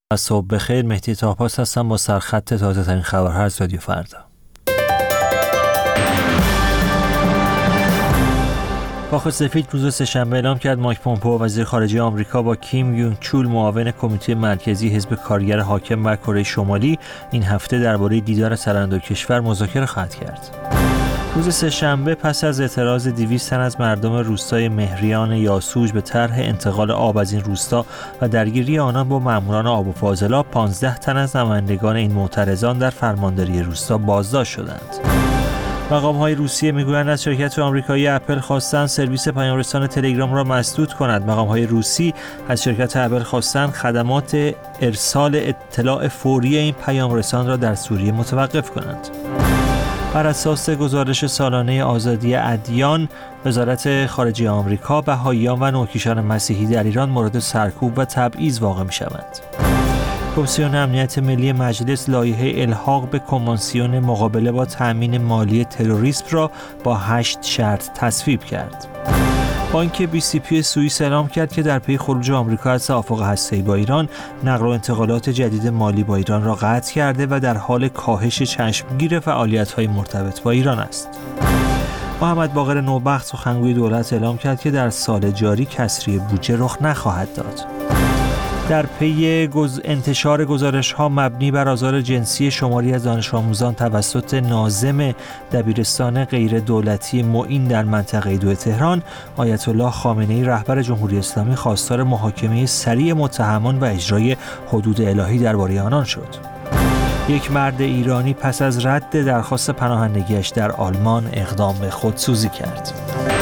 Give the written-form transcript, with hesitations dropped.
صبح بخیر، مهدی طاپاس هستم با سرخط تازه ترین خبرها از رادیو فردا. کاخ سفید روز سه‌شنبه اعلام کرد مایک پومپئو وزیر خارجه آمریکا با کیم یونگ چول معاون کمیته مرکزی حزب کارگر حاکم بر کره شمالی این هفته درباره دیدار سرانده کشور مذاکره خواهد کرد. روز سه‌شنبه پس از اعتراض 200 تن از مردم روستای مهریان یاسوج به طرح انتقال آب از این روستا و درگیری آنان با ماموران آب و فاضلاب، 15 تن از نمایندگان این معترضان در فرمانداری روستا بازداشت شدند. مقام‌های روسیه میگویند از شرکت آمریکایی اپل خواستند سرویس پیام‌رسان تلگرام را مسدود کند. مقام‌های روسی از شرکت اپل خواستند خدمات ارسال اطلاع فوری این پیام‌رسان را در سوریه متوقف کنند. بر اساس گزارش سالانه آزادی ادیان، وزارت خارجه آمریکا، بهائیان و نوکیشان مسیحی در ایران مورد سرکوب و تبعیض واقع می‌شوند. کمیسیون امنیت ملی مجلس لایحه الحاق به کنوانسیون مقابله با تأمین مالی تروریسم را با 8 شرط تصویب کرد. بانک BCP سوئیس اعلام کرد که در پی خروج آمریکا از توافق هسته‌ای با ایران، نقل و انتقالات جدید مالی با ایران را قطع کرده و در حال کاهش چشمگیر فعالیت‌های مرتبط با ایران است. محمد باقر نوبخت سخنگوی دولت اعلام کرد که در سال جاری کسری بودجه رخ نخواهد داد. در پی انتشار گزارش‌ها مبنی بر آزار جنسی شماری از دانش آموزان توسط ناظم دبیرستان غیر دولتی معین در منطقه 2 تهران، آیت الله خامنه‌ای رهبر جمهوری اسلامی خواستار محاکمه سریع متهمان و اجرای حدود الهی درباره آنان شد. یک مرد ایرانی پس از رد درخواست پناهندگیش در آلمان اقدام به خودسوزی کرد.